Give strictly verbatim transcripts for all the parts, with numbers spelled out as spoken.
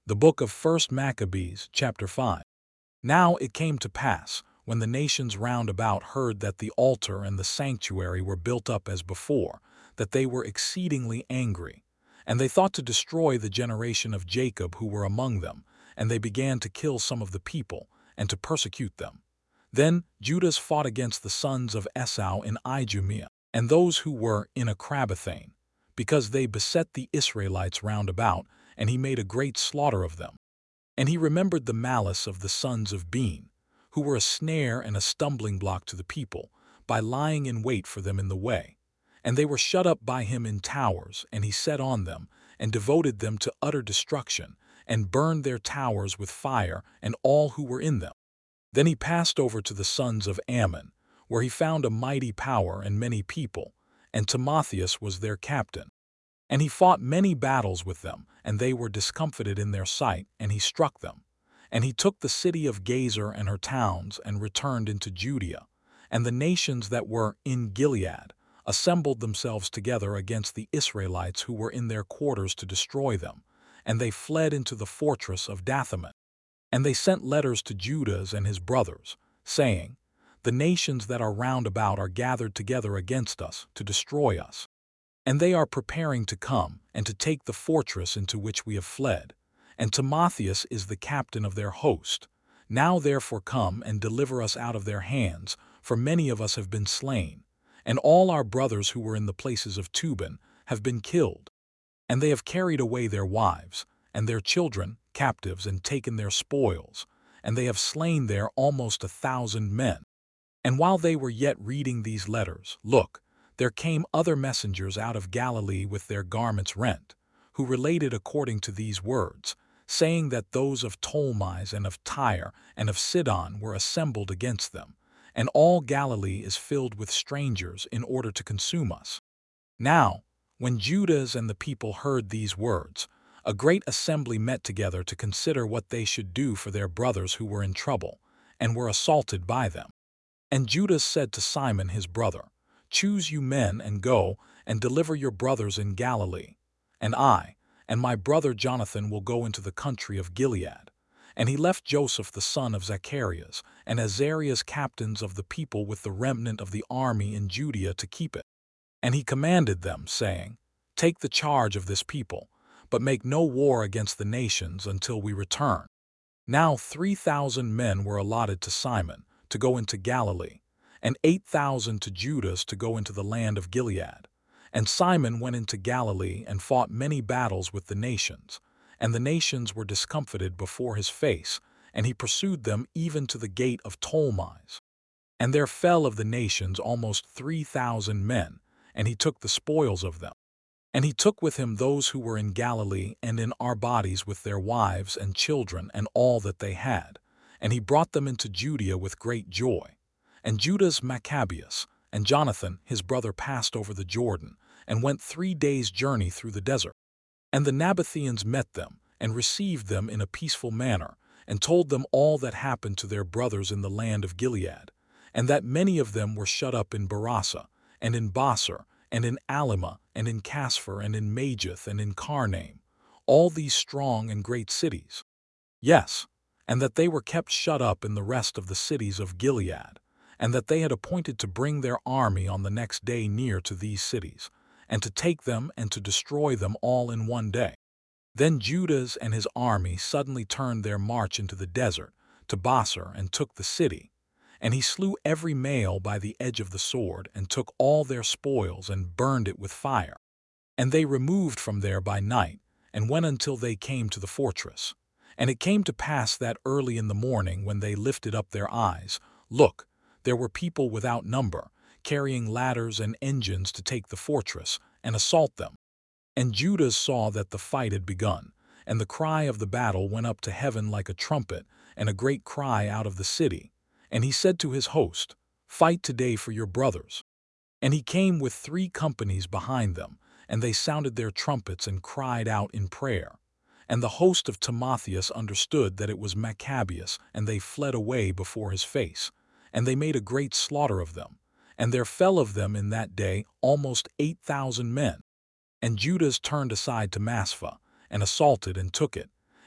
The book of First Maccabees, chapter five. Now it came to pass, when the nations round about heard that the altar and the sanctuary were built up as before, that they were exceedingly angry. And they thought to destroy the generation of Jacob who were among them, and they began to kill some of the people, and to persecute them. Then Judas fought against the sons of Esau in Idumea, and those who were in Acrabathane, because they beset the Israelites round about, and he made a great slaughter of them. And he remembered the malice of the sons of Bean, who were a snare and a stumbling block to the people, by lying in wait for them in the way. And they were shut up by him in towers, and he set on them, and devoted them to utter destruction, and burned their towers with fire, and all who were in them. Then he passed over to the sons of Ammon, where he found a mighty power and many people, and Timotheus was their captain. And he fought many battles with them, and they were discomfited in their sight, and he struck them. And he took the city of Gazer and her towns, and returned into Judea. And the nations that were in Gilead assembled themselves together against the Israelites who were in their quarters to destroy them, and they fled into the fortress of Dathaman. And they sent letters to Judas and his brothers, saying, The nations that are round about are gathered together against us to destroy us. And they are preparing to come and to take the fortress into which we have fled. And Timotheus is the captain of their host. Now therefore come and deliver us out of their hands, for many of us have been slain, and all our brothers who were in the places of Tuban have been killed. And they have carried away their wives, and their children captives, and taken their spoils, and they have slain there almost a thousand men. And while they were yet reading these letters, look, there came other messengers out of Galilee with their garments rent, who related according to these words, saying that those of Ptolemais and of Tyre and of Sidon were assembled against them, and all Galilee is filled with strangers in order to consume us. Now, when Judas and the people heard these words, a great assembly met together to consider what they should do for their brothers who were in trouble, and were assaulted by them. And Judas said to Simon his brother, Choose you men and go and deliver your brothers in Galilee, and I and my brother Jonathan will go into the country of Gilead. And he left Joseph the son of Zacharias and Azarias captains of the people with the remnant of the army in Judea to keep it. And he commanded them, saying, Take the charge of this people, but make no war against the nations until we return. Now three thousand men were allotted to Simon to go into Galilee, and eight thousand to Judas to go into the land of Gilead. And Simon went into Galilee and fought many battles with the nations, and the nations were discomfited before his face, and he pursued them even to the gate of Ptolemais. And there fell of the nations almost three thousand men, and he took the spoils of them. And he took with him those who were in Galilee and in Arbades with their wives and children and all that they had, and he brought them into Judea with great joy. And Judas Maccabeus and Jonathan his brother passed over the Jordan, and went three days' journey through the desert. And the Nabatheans met them, and received them in a peaceful manner, and told them all that happened to their brothers in the land of Gilead, and that many of them were shut up in Barasa, and in Basar, and in Alima, and in Caspher, and in Majith, and in Carnaim, all these strong and great cities. Yes, and that they were kept shut up in the rest of the cities of Gilead, and that they had appointed to bring their army on the next day near to these cities, and to take them and to destroy them all in one day. Then Judas and his army suddenly turned their march into the desert, to Basar, and took the city. And he slew every male by the edge of the sword, and took all their spoils, and burned it with fire. And they removed from there by night, and went until they came to the fortress. And it came to pass that early in the morning, when they lifted up their eyes, look, there were people without number, carrying ladders and engines to take the fortress and assault them. And Judas saw that the fight had begun, and the cry of the battle went up to heaven like a trumpet, and a great cry out of the city. And he said to his host, Fight today for your brothers. And he came with three companies behind them, and they sounded their trumpets and cried out in prayer. And the host of Timotheus understood that it was Maccabeus, and they fled away before his face. And they made a great slaughter of them, and there fell of them in that day almost eight thousand men. And Judas turned aside to Maspha, and assaulted and took it,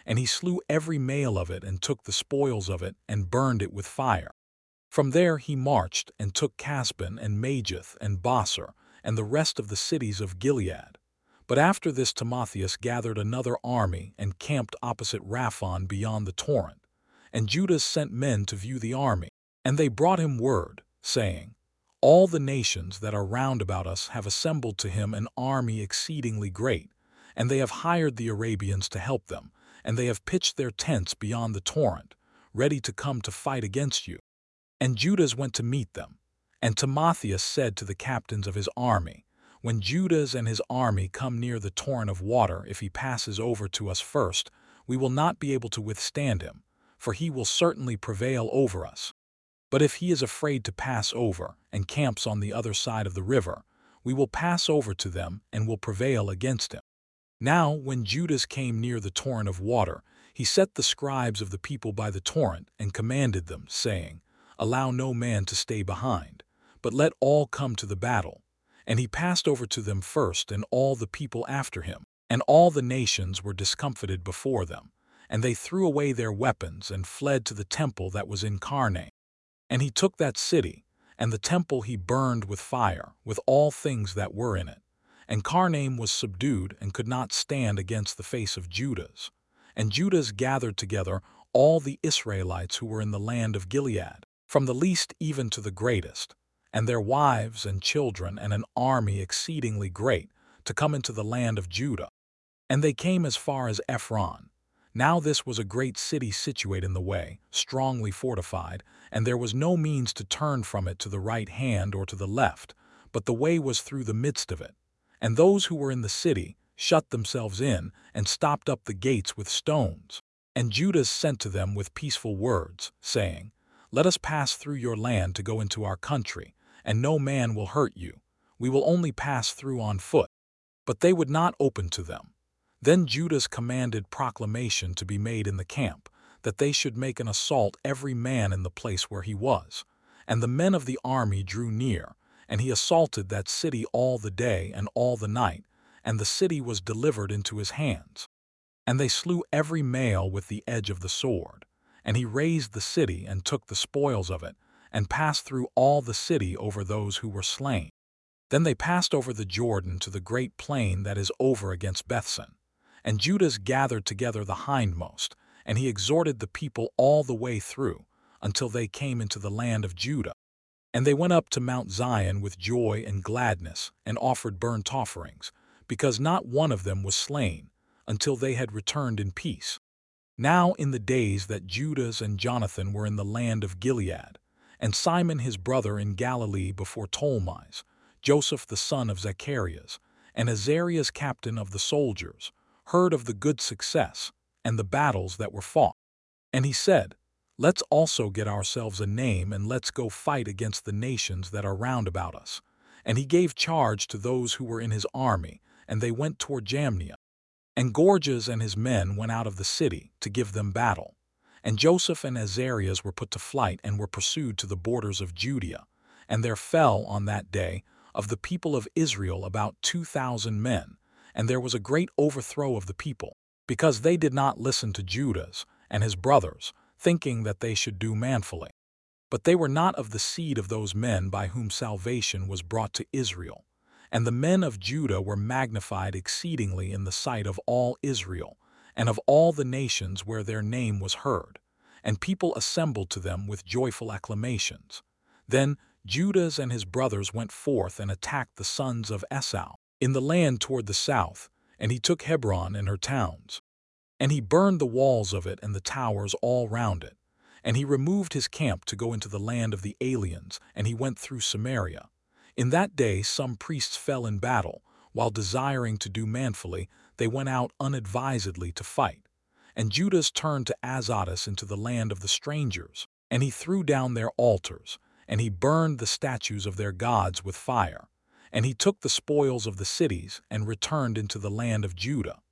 and he slew every male of it and took the spoils of it and burned it with fire. From there he marched and took Casbin and Mageth and Bosser and the rest of the cities of Gilead. But after this Timotheus gathered another army and camped opposite Raphon beyond the torrent. And Judas sent men to view the army. And they brought him word, saying, All the nations that are round about us have assembled to him an army exceedingly great, and they have hired the Arabians to help them, and they have pitched their tents beyond the torrent, ready to come to fight against you. And Judas went to meet them. And Timotheus said to the captains of his army, When Judas and his army come near the torrent of water, if he passes over to us first, we will not be able to withstand him, for he will certainly prevail over us. But if he is afraid to pass over and camps on the other side of the river, we will pass over to them and will prevail against him. Now, when Judas came near the torrent of water, he set the scribes of the people by the torrent and commanded them, saying, Allow no man to stay behind, but let all come to the battle. And he passed over to them first, and all the people after him. And all the nations were discomfited before them. And they threw away their weapons and fled to the temple that was in Carnae. And he took that city, and the temple he burned with fire, with all things that were in it. And Carnaim was subdued and could not stand against the face of Judas. And Judas gathered together all the Israelites who were in the land of Gilead, from the least even to the greatest, and their wives and children, and an army exceedingly great, to come into the land of Judah. And they came as far as Ephron. Now this was a great city situate in the way, strongly fortified, and there was no means to turn from it to the right hand or to the left, but the way was through the midst of it. And those who were in the city shut themselves in and stopped up the gates with stones. And Judas sent to them with peaceful words, saying, Let us pass through your land to go into our country, and no man will hurt you. We will only pass through on foot. But they would not open to them. Then Judas commanded proclamation to be made in the camp, that they should make an assault every man in the place where he was. And the men of the army drew near, and he assaulted that city all the day and all the night, and the city was delivered into his hands. And they slew every male with the edge of the sword. And he razed the city and took the spoils of it, and passed through all the city over those who were slain. Then they passed over the Jordan to the great plain that is over against Bethsan. And Judas gathered together the hindmost, and he exhorted the people all the way through, until they came into the land of Judah. And they went up to Mount Zion with joy and gladness, and offered burnt offerings, because not one of them was slain, until they had returned in peace. Now in the days that Judas and Jonathan were in the land of Gilead, and Simon his brother in Galilee before Ptolemais, Joseph the son of Zacharias, and Azarias captain of the soldiers, heard of the good success and the battles that were fought. And he said, Let's also get ourselves a name, and let's go fight against the nations that are round about us. And he gave charge to those who were in his army, and they went toward Jamnia. And Gorgias and his men went out of the city to give them battle. And Joseph and Azarias were put to flight and were pursued to the borders of Judea. And there fell on that day of the people of Israel about two thousand men, and there was a great overthrow of the people, because they did not listen to Judas and his brothers, thinking that they should do manfully. But they were not of the seed of those men by whom salvation was brought to Israel. And the men of Judah were magnified exceedingly in the sight of all Israel, and of all the nations where their name was heard. And people assembled to them with joyful acclamations. Then Judas and his brothers went forth and attacked the sons of Esau in the land toward the south, and he took Hebron and her towns. And he burned the walls of it and the towers all round it. And he removed his camp to go into the land of the aliens, and he went through Samaria. In that day some priests fell in battle, while desiring to do manfully, they went out unadvisedly to fight. And Judas turned to Azotus into the land of the strangers, and he threw down their altars, and he burned the statues of their gods with fire. And he took the spoils of the cities and returned into the land of Judah.